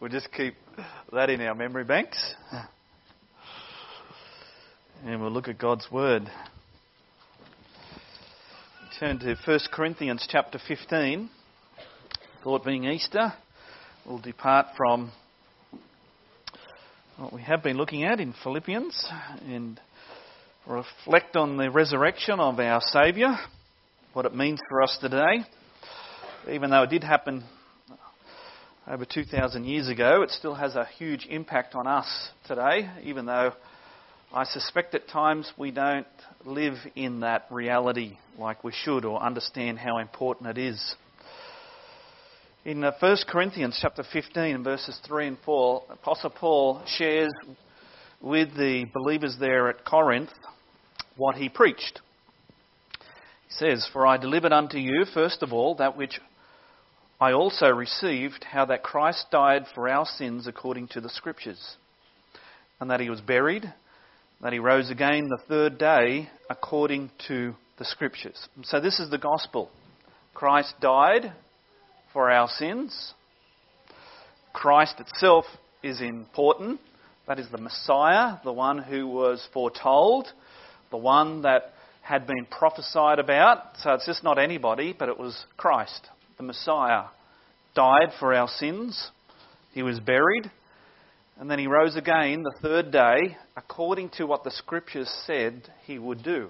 We'll just keep that in our memory banks. And we'll look at God's Word. Turn to 1 Corinthians chapter 15. Thought being Easter, we'll depart from what we have been looking at in Philippians and reflect on the resurrection of our Saviour, what it means for us today. Even though it did happen over 2,000 years ago, it still has a huge impact on us today, even though I suspect at times we don't live in that reality like we should or understand how important it is. In 1 Corinthians chapter 15 verses 3 and 4, Apostle Paul shares with the believers there at Corinth what he preached. He says, "For I delivered unto you, first of all, that which I also received, how that Christ died for our sins according to the Scriptures, and that he was buried, that he rose again the third day according to the Scriptures." And so this is the gospel. Christ died for our sins. Christ itself is important. That is the Messiah, the one who was foretold, the one that had been prophesied about. So it's just not anybody, but it was Christ. The Messiah died for our sins. He was buried. And then he rose again the third day, according to what the Scriptures said he would do.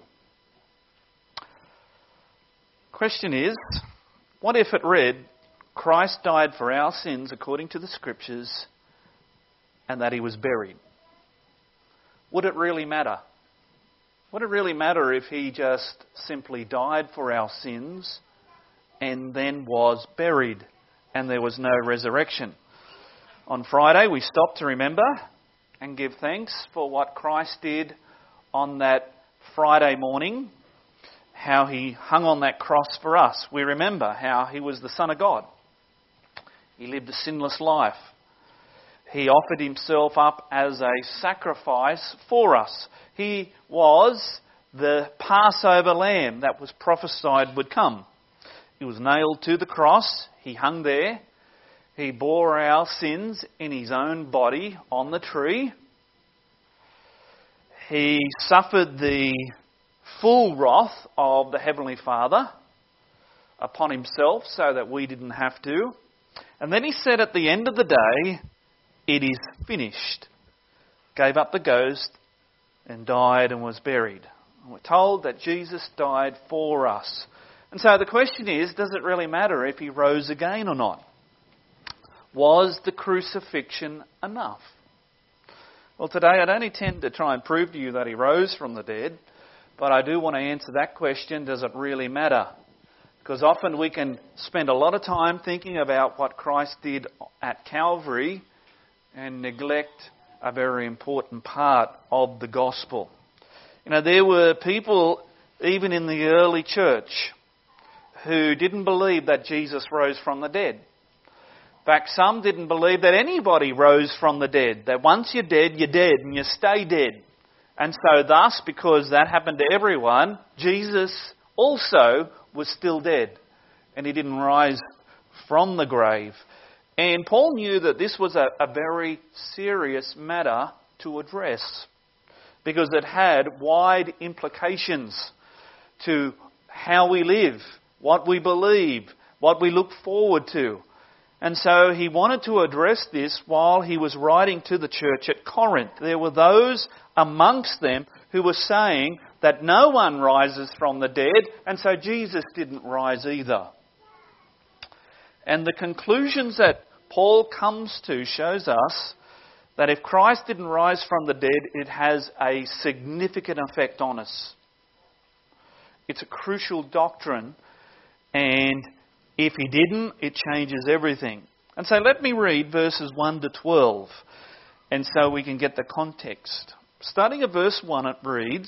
Question is, what if it read, Christ died for our sins according to the Scriptures, and that he was buried? Would it really matter? Would it really matter if he just simply died for our sins and then was buried and there was no resurrection? On Friday we stopped to remember and give thanks for what Christ did on that Friday morning, how he hung on that cross for us. We remember how he was the Son of God. He lived a sinless life. He offered himself up as a sacrifice for us. He was the Passover lamb that was prophesied would come. He was nailed to the cross. He hung there. He bore our sins in his own body on the tree. He suffered the full wrath of the Heavenly Father upon himself so that we didn't have to. And then he said at the end of the day, "It is finished." Gave up the ghost and died and was buried. And we're told that Jesus died for us. And so the question is, does it really matter if he rose again or not? Was the crucifixion enough? Well, today I don't intend to try and prove to you that he rose from the dead, but I do want to answer that question, does it really matter? Because often we can spend a lot of time thinking about what Christ did at Calvary and neglect a very important part of the gospel. You know, there were people, even in the early church, who didn't believe that Jesus rose from the dead. In fact, some didn't believe that anybody rose from the dead. That once you're dead and you stay dead. And so thus, because that happened to everyone, Jesus also was still dead. And he didn't rise from the grave. And Paul knew that this was a very serious matter to address, because it had wide implications to how we live, what we believe, what we look forward to. And so he wanted to address this while he was writing to the church at Corinth. There were those amongst them who were saying that no one rises from the dead, and so Jesus didn't rise either. And the conclusions that Paul comes to shows us that if Christ didn't rise from the dead, it has a significant effect on us. It's a crucial doctrine, and if he didn't, it changes everything. And so let me read verses 1 to 12, and so we can get the context. Starting at verse 1, it reads,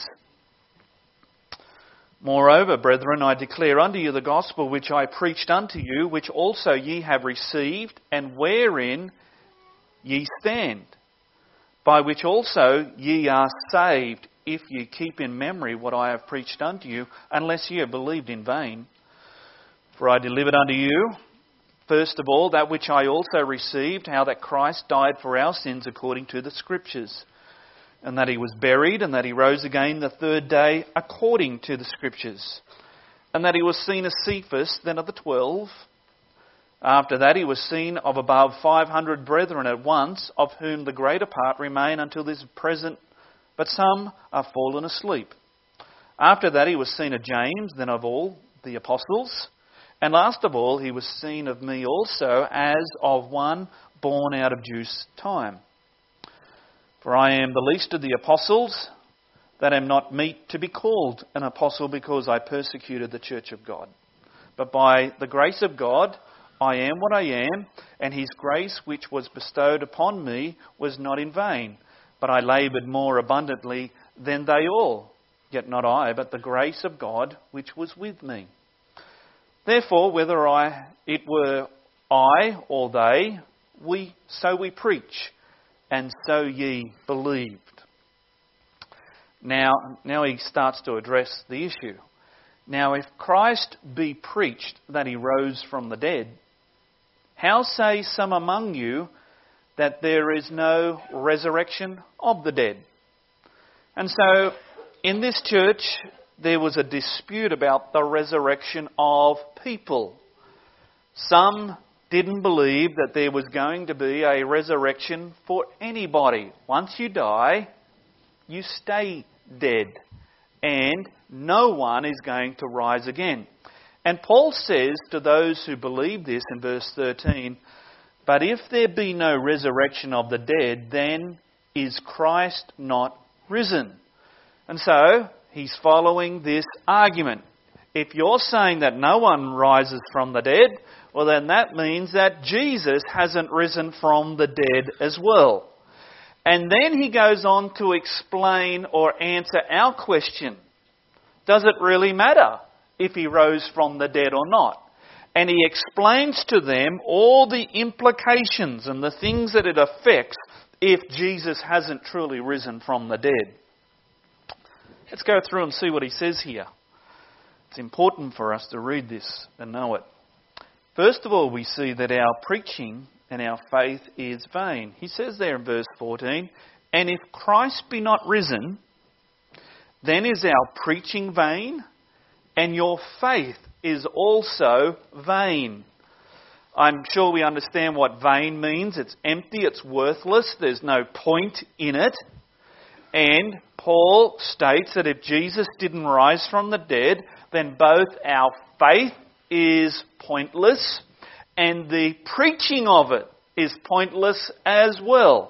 "Moreover, brethren, I declare unto you the gospel which I preached unto you, which also ye have received, and wherein ye stand, by which also ye are saved, if ye keep in memory what I have preached unto you, unless ye have believed in vain. For I delivered unto you First of all, that which I also received, how that Christ died for our sins according to the Scriptures, and that he was buried, and that he rose again the third day according to the Scriptures, and that he was seen of Cephas, then of the 12. After that he was seen of above 500 brethren at once, of whom the greater part remain until this present, but some are fallen asleep. After that he was seen of James, then of all the apostles. And last of all he was seen of me also, as of one born out of due time. For I am the least of the apostles, that am not meet to be called an apostle, because I persecuted the church of God. But by the grace of God I am what I am, and his grace which was bestowed upon me was not in vain, but I laboured more abundantly than they all. Yet not I, but the grace of God which was with me. Therefore, whether it were I or they, we preach, and so ye believed. Now he starts to address the issue. Now if Christ be preached that he rose from the dead, how say some among you that there is no resurrection of the dead? And so in this church there was a dispute about the resurrection of people. Some didn't believe that there was going to be a resurrection for anybody. Once you die, you stay dead, and no one is going to rise again. And Paul says to those who believe this in verse 13, "But if there be no resurrection of the dead, then is Christ not risen?" And so he's following this argument. If you're saying that no one rises from the dead, well then that means that Jesus hasn't risen from the dead as well. And then he goes on to explain or answer our question. Does it really matter if he rose from the dead or not? And he explains to them all the implications and the things that it affects if Jesus hasn't truly risen from the dead. Let's go through and see what he says here. It's important for us to read this and know it. First of all, we see that our preaching and our faith is vain. He says there in verse 14, "And if Christ be not risen, then is our preaching vain, and your faith is also vain." I'm sure we understand what vain means. It's empty, it's worthless, there's no point in it. And Paul states that if Jesus didn't rise from the dead, then both our faith is pointless and the preaching of it is pointless as well.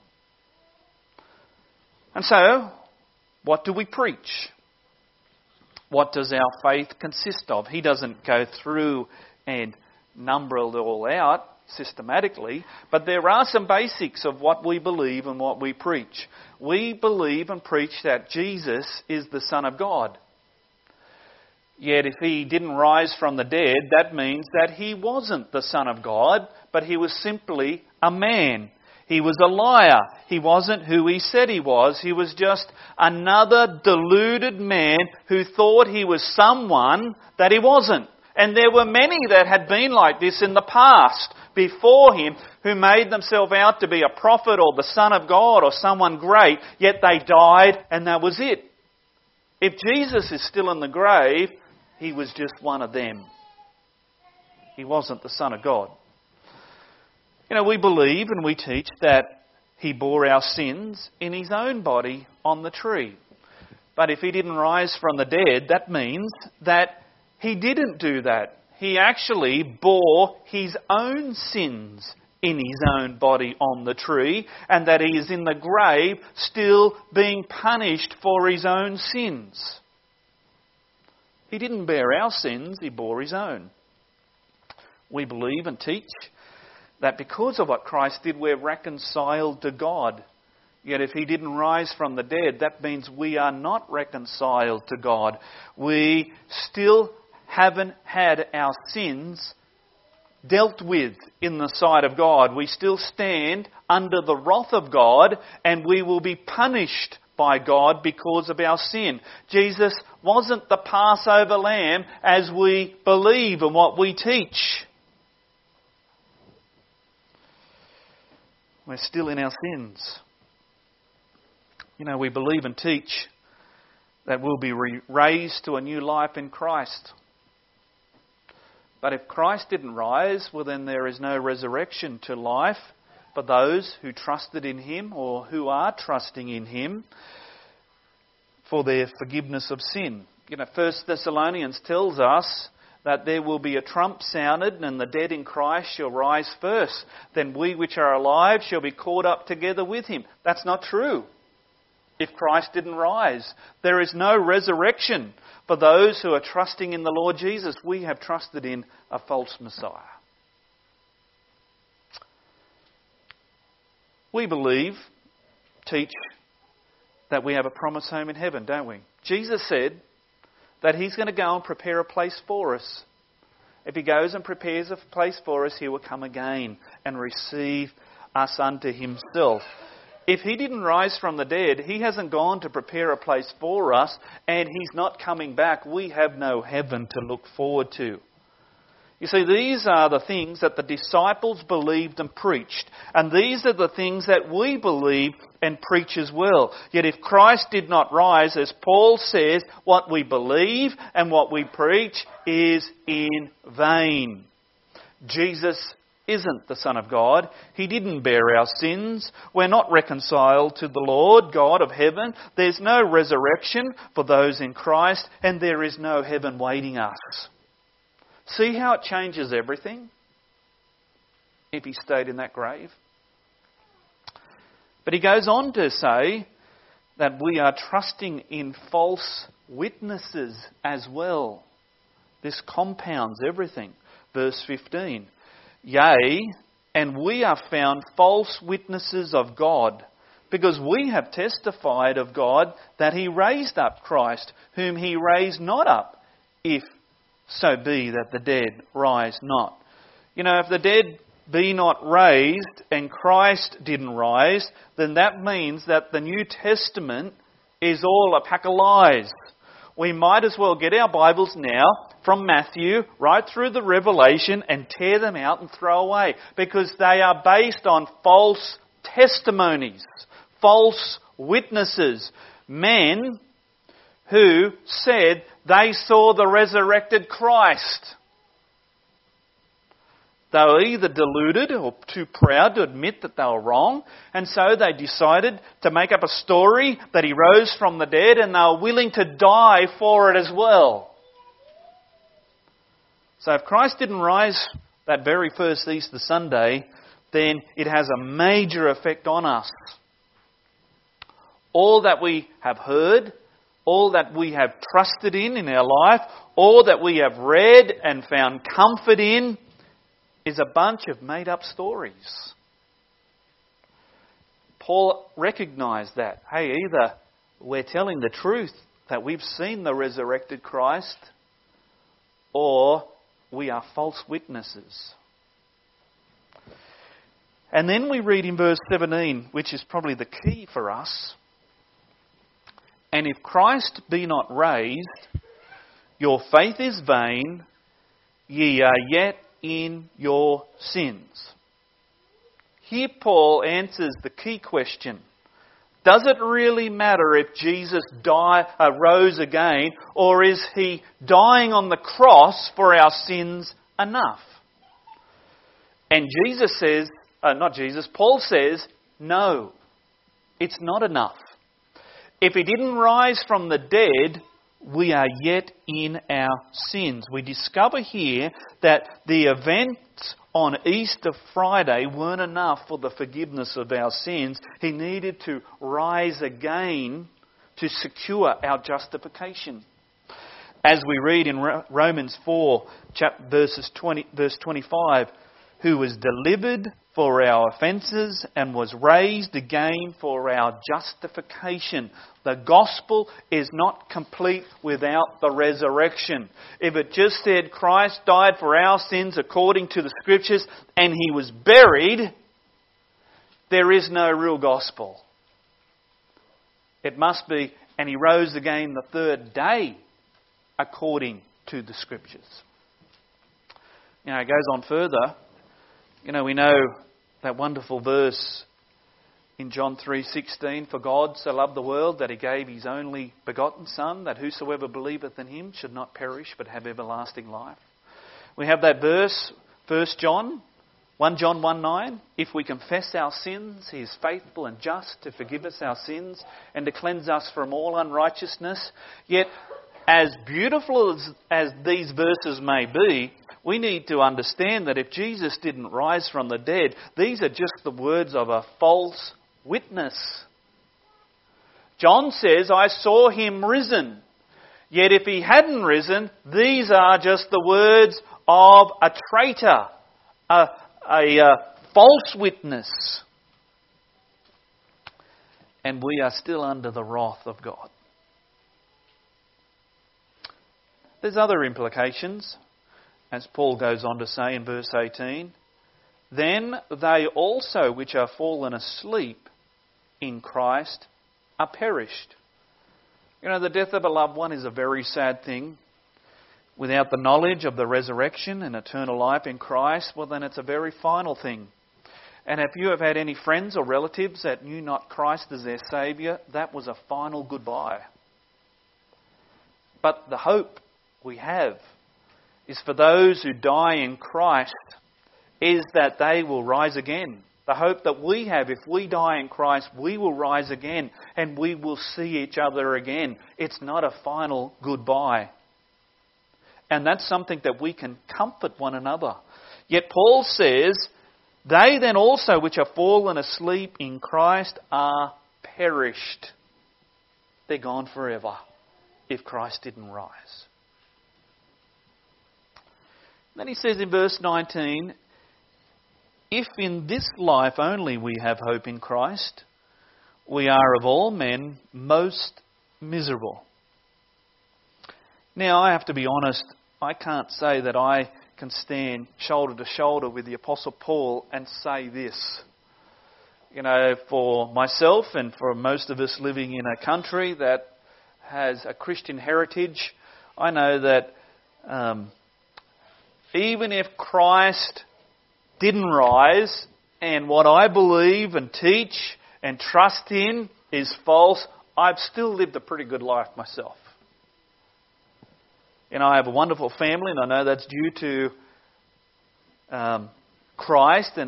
And so, what do we preach? What does our faith consist of? He doesn't go through and number it all out systematically, but there are some basics of what we believe and what we preach. We believe and preach that Jesus is the Son of God. Yet if he didn't rise from the dead, that means that he wasn't the Son of God, but he was simply a man. He was a liar. He wasn't who he said he was. He was just another deluded man who thought he was someone that he wasn't. And there were many that had been like this in the past before him, who made themselves out to be a prophet or the Son of God or someone great, yet they died and that was it. If Jesus is still in the grave, he was just one of them. He wasn't the Son of God. We believe and we teach that he bore our sins in his own body on the tree. But if he didn't rise from the dead, that means that he didn't do that. He actually bore his own sins in his own body on the tree, and that he is in the grave still being punished for his own sins. He didn't bear our sins, he bore his own. We believe and teach that because of what Christ did, we're reconciled to God. Yet if he didn't rise from the dead, that means we are not reconciled to God. We still haven't had our sins dealt with in the sight of God. We still stand under the wrath of God, and we will be punished by God because of our sin. Jesus wasn't the Passover lamb as we believe and what we teach. We're still in our sins. We believe and teach that we'll be raised to a new life in Christ. But if Christ didn't rise, well then there is no resurrection to life for those who trusted in Him or who are trusting in Him for their forgiveness of sin. 1 Thessalonians tells us that there will be a trump sounded and the dead in Christ shall rise first. Then we which are alive shall be caught up together with Him. That's not true. If Christ didn't rise, there is no resurrection for those who are trusting in the Lord Jesus. We have trusted in a false Messiah. We teach that we have a promised home in heaven, don't we? Jesus said that He's going to go and prepare a place for us. If He goes and prepares a place for us, He will come again and receive us unto Himself. If He didn't rise from the dead, He hasn't gone to prepare a place for us, and He's not coming back. We have no heaven to look forward to. You see, these are the things that the disciples believed and preached. And these are the things that we believe and preach as well. Yet if Christ did not rise, as Paul says, what we believe and what we preach is in vain. Jesus isn't the Son of God. He didn't bear our sins. We're not reconciled to the Lord, God of heaven. There's no resurrection for those in Christ, and there is no heaven waiting us. See how it changes everything if He stayed in that grave? But he goes on to say that we are trusting in false witnesses as well. This compounds everything. Verse 15. Yea, and we are found false witnesses of God, because we have testified of God that He raised up Christ, whom He raised not up, if so be that the dead rise not. If the dead be not raised and Christ didn't rise, then that means that the New Testament is all a pack of lies. We might as well get our Bibles now from Matthew right through the Revelation and tear them out and throw away, because they are based on false testimonies, false witnesses, men who said they saw the resurrected Christ. They were either deluded or too proud to admit that they were wrong, and so they decided to make up a story that He rose from the dead, and they were willing to die for it as well. So if Christ didn't rise that very first Easter Sunday, then it has a major effect on us. All that we have heard, all that we have trusted in our life, all that we have read and found comfort in, is a bunch of made-up stories. Paul recognised that. Hey, either we're telling the truth that we've seen the resurrected Christ, or we are false witnesses. And then we read in verse 17, which is probably the key for us. And if Christ be not raised, your faith is vain, ye are yet in your sins. Here Paul answers the key question. Does it really matter if Jesus rose again, or is He dying on the cross for our sins enough? And Paul says, no, it's not enough. If He didn't rise from the dead, we are yet in our sins. We discover here that the events on Easter Friday weren't enough for the forgiveness of our sins. He needed to rise again to secure our justification. As we read in Romans 4, verse 25, who was delivered for our offences and was raised again for our justification. The gospel is not complete without the resurrection. If it just said Christ died for our sins according to the Scriptures and He was buried, there is no real gospel. It must be, and He rose again the third day according to the Scriptures. It goes on further. We know that wonderful verse in John 3:16, "For God so loved the world that he gave his only begotten Son, that whosoever believeth in him should not perish but have everlasting life." We have that verse, 1 John 1:9, "If we confess our sins, he is faithful and just to forgive us our sins and to cleanse us from all unrighteousness." Yet, as beautiful as these verses may be, we need to understand that if Jesus didn't rise from the dead, these are just the words of a false witness. John says, "I saw him risen." Yet if he hadn't risen, these are just the words of a traitor, a false witness. And we are still under the wrath of God. There's other implications, as Paul goes on to say in verse 18. "Then they also which are fallen asleep in Christ are perished." You know, the death of a loved one is a very sad thing. Without the knowledge of the resurrection and eternal life in Christ, well then it's a very final thing. And if you have had any friends or relatives that knew not Christ as their Saviour, that was a final goodbye. But the hope we have is for those who die in Christ is that they will rise again. The hope that we have, if we die in Christ, we will rise again and we will see each other again. It's not a final goodbye. And that's something that we can comfort one another. Yet Paul says, "They then also which are fallen asleep in Christ are perished." They're gone forever if Christ didn't rise. Then he says in verse 19, "If in this life only we have hope in Christ, we are of all men most miserable." Now, I have to be honest, I can't say that I can stand shoulder to shoulder with the Apostle Paul and say this. You know, for myself and for most of us living in a country that has a Christian heritage, I know that even if Christ didn't rise and what I believe and teach and trust in is false, I've still lived a pretty good life myself. You know, I have a wonderful family, and I know that's due to Christ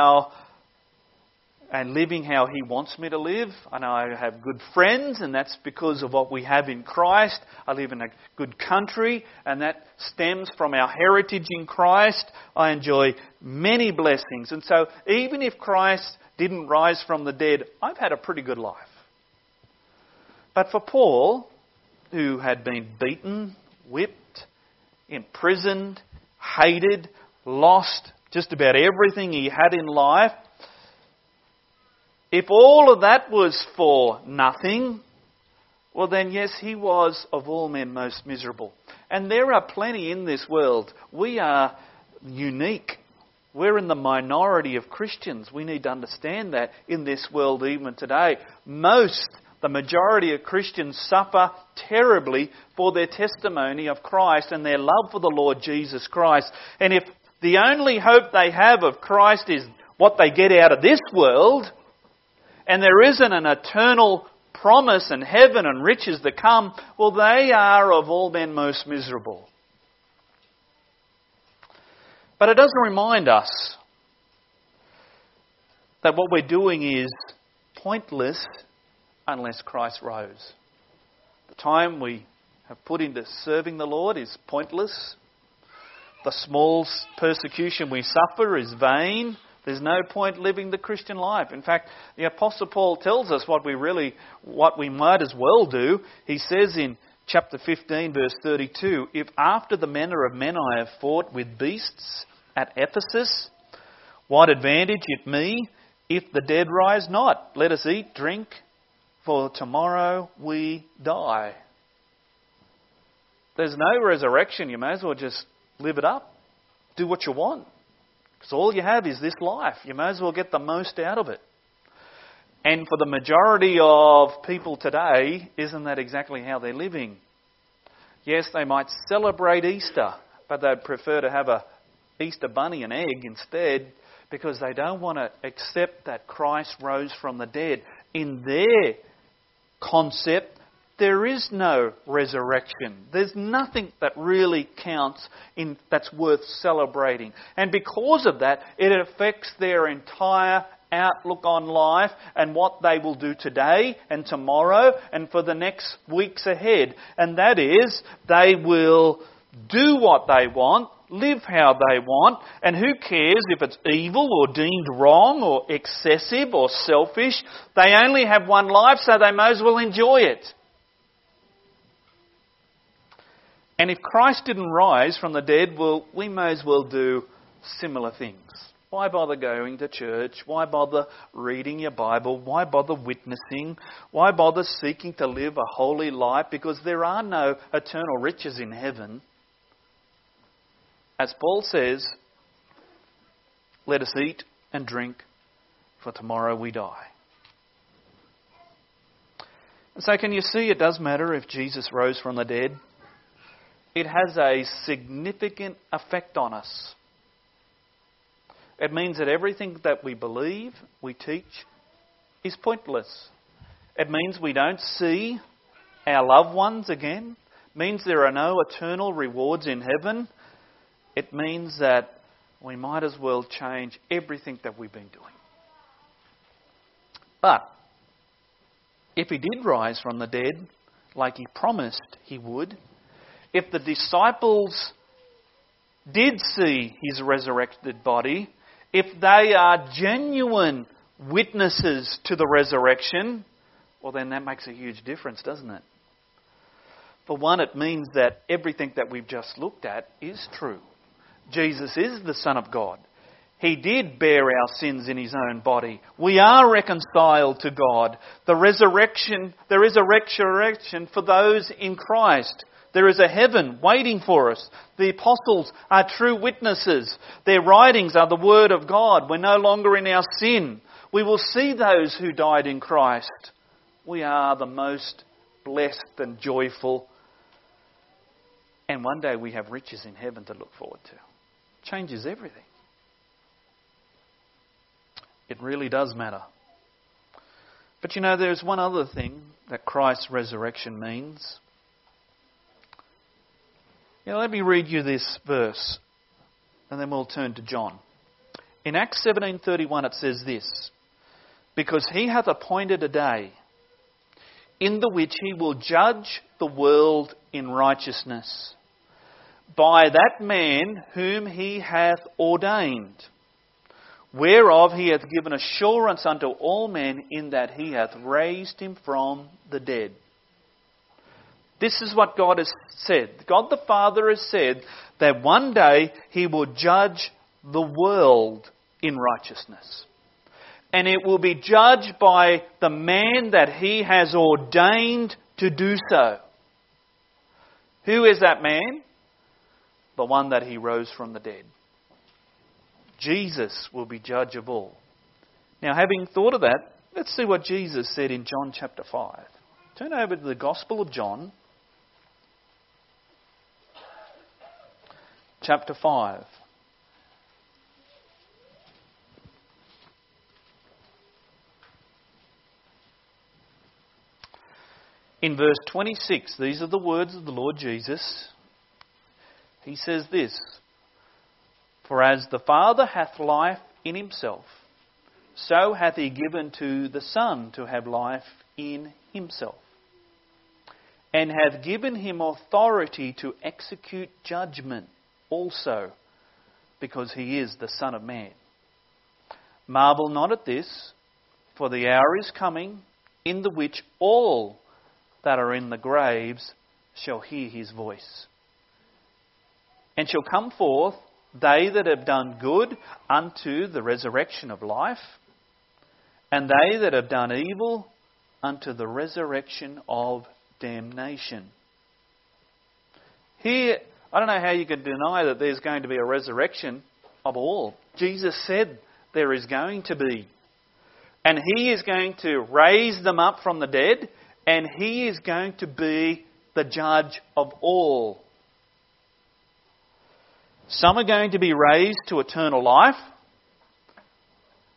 and living how He wants me to live. I know I have good friends, and that's because of what we have in Christ. I live in a good country, and that stems from our heritage in Christ. I enjoy many blessings. And so even if Christ didn't rise from the dead, I've had a pretty good life. But for Paul, who had been beaten, whipped, imprisoned, hated, lost just about everything he had in life, if all of that was for nothing, well then yes, he was of all men most miserable. And there are plenty in this world. We are unique. We're in the minority of Christians. We need to understand that in this world even today. The majority of Christians suffer terribly for their testimony of Christ and their love for the Lord Jesus Christ. And if the only hope they have of Christ is what they get out of this world, and there isn't an eternal promise and heaven and riches to come, well, they are of all men most miserable. But it does remind us that what we're doing is pointless unless Christ rose. The time we have put into serving the Lord is pointless. The small persecution we suffer is vain. There's no point living the Christian life. In fact, the Apostle Paul tells us what we might as well do. He says in chapter 15, verse 32, "If after the manner of men I have fought with beasts at Ephesus, what advantage it me if the dead rise not? Let us eat, drink, for tomorrow we die." There's no resurrection. You may as well just live it up. Do what you want. Because all you have is this life. You may as well get the most out of it. And for the majority of people today, isn't that exactly how they're living? Yes, they might celebrate Easter, but they'd prefer to have a Easter bunny and egg instead, because they don't want to accept that Christ rose from the dead. In their concept, there is no resurrection. There's nothing that really counts that's worth celebrating. And because of that, it affects their entire outlook on life and what they will do today and tomorrow and for the next weeks ahead. And that is, they will do what they want, live how they want, and who cares if it's evil or deemed wrong or excessive or selfish? They only have one life, so they may as well enjoy it. And if Christ didn't rise from the dead, well, we may as well do similar things. Why bother going to church? Why bother reading your Bible? Why bother witnessing? Why bother seeking to live a holy life? Because there are no eternal riches in heaven. As Paul says, let us eat and drink, for tomorrow we die. And so can you see it does matter if Jesus rose from the dead? It has a significant effect on us. It means that everything that we believe, we teach, is pointless. It means we don't see our loved ones again. It means there are no eternal rewards in heaven. It means that we might as well change everything that we've been doing. But if he did rise from the dead, like he promised he would, if the disciples did see his resurrected body, if they are genuine witnesses to the resurrection, well then that makes a huge difference, doesn't it? For one, it means that everything that we've just looked at is true. Jesus is the Son of God. He did bear our sins in his own body. We are reconciled to God. There is a resurrection for those in Christ. There is a heaven waiting for us. The apostles are true witnesses. Their writings are the word of God. We're no longer in our sin. We will see those who died in Christ. We are the most blessed and joyful. And one day we have riches in heaven to look forward to. Changes everything. It really does matter. But you know, there's one other thing that Christ's resurrection means. Let me read you this verse, and then we'll turn to John. In Acts 17:31 it says this, because he hath appointed a day in the which he will judge the world in righteousness by that man whom he hath ordained, whereof he hath given assurance unto all men in that he hath raised him from the dead. This is what God has said. God the Father has said that one day he will judge the world in righteousness. And it will be judged by the man that he has ordained to do so. Who is that man? The one that he rose from the dead. Jesus will be judge of all. Now, having thought of that, let's see what Jesus said in John chapter 5. Turn over to the Gospel of John, chapter 5. In verse 26, these are the words of the Lord Jesus. He says this, for as the Father hath life in himself, so hath he given to the Son to have life in himself, and hath given him authority to execute judgment also, because he is the Son of Man. Marvel not at this, for the hour is coming, in the which all that are in the graves shall hear his voice, and shall come forth, they that have done good unto the resurrection of life, and they that have done evil unto the resurrection of damnation. Here, I don't know how you could deny that there's going to be a resurrection of all. Jesus said there is going to be. And he is going to raise them up from the dead, and he is going to be the judge of all. Some are going to be raised to eternal life,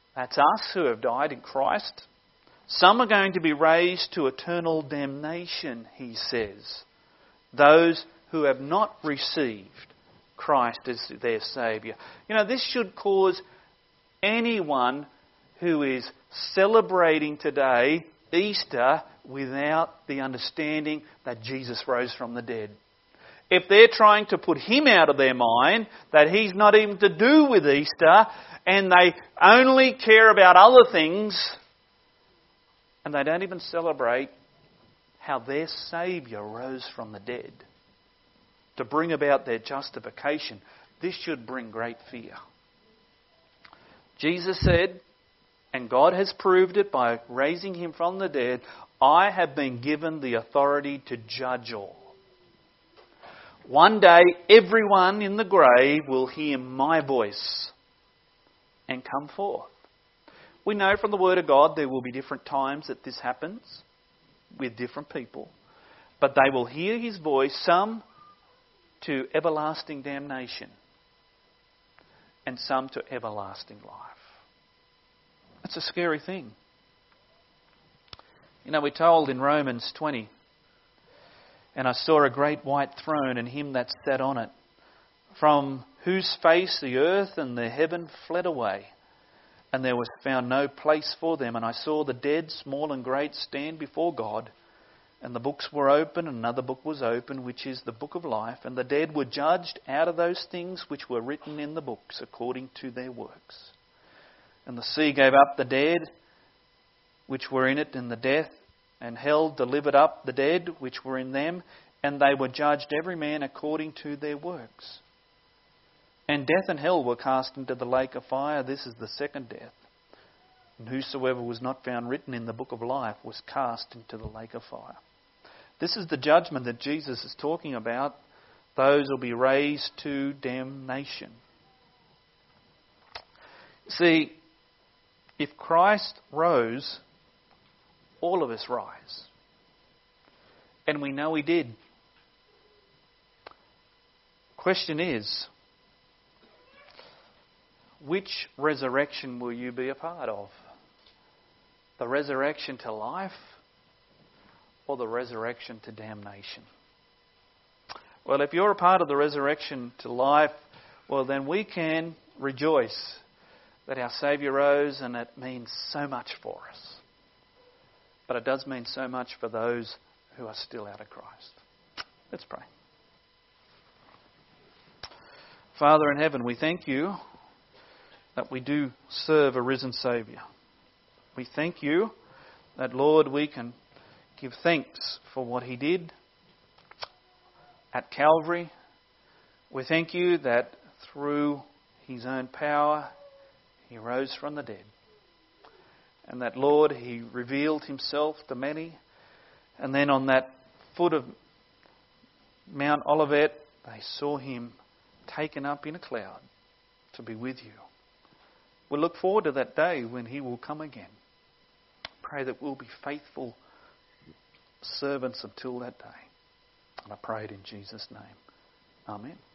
That's us who have died in Christ. Some are going to be raised to eternal damnation, he says. Those who have not received Christ as their Saviour. You know, this should cause anyone who is celebrating today, Easter, without the understanding that Jesus rose from the dead. If they're trying to put him out of their mind, that he's not even to do with Easter, and they only care about other things, and they don't even celebrate how their Saviour rose from the dead to bring about their justification, this should bring great fear. Jesus said, and God has proved it by raising him from the dead, I have been given the authority to judge all. One day, everyone in the grave will hear my voice and come forth. We know from the Word of God there will be different times that this happens with different people. But they will hear his voice, some to everlasting damnation and some to everlasting life. That's a scary thing. You know, we're told in Romans 20, and I saw a great white throne and him that sat on it, from whose face the earth and the heaven fled away, and there was found no place for them. And I saw the dead, small and great, stand before God, and the books were open, and another book was open, which is the book of life. And the dead were judged out of those things which were written in the books, according to their works. And the sea gave up the dead which were in it, and the death, and hell delivered up the dead which were in them, and they were judged every man according to their works. And death and hell were cast into the lake of fire. This is the second death. And whosoever was not found written in the book of life was cast into the lake of fire. This is the judgment that Jesus is talking about. Those will be raised to damnation. See, if Christ rose, all of us rise. And we know he did. Question is, which resurrection will you be a part of? The resurrection to life or the resurrection to damnation? Well, if you're a part of the resurrection to life, well, then we can rejoice that our Saviour rose, and it means so much for us. But it does mean so much for those who are still out of Christ. Let's pray. Father in heaven, we thank you that we do serve a risen Saviour. We thank you that, Lord, we can give thanks for what he did at Calvary. We thank you that through his own power he rose from the dead. And that, Lord, he revealed himself to many. And then on that foot of Mount Olivet, they saw him taken up in a cloud to be with you. We look forward to that day when he will come again. Pray that we'll be faithful servants until that day. And I pray it in Jesus' name. Amen.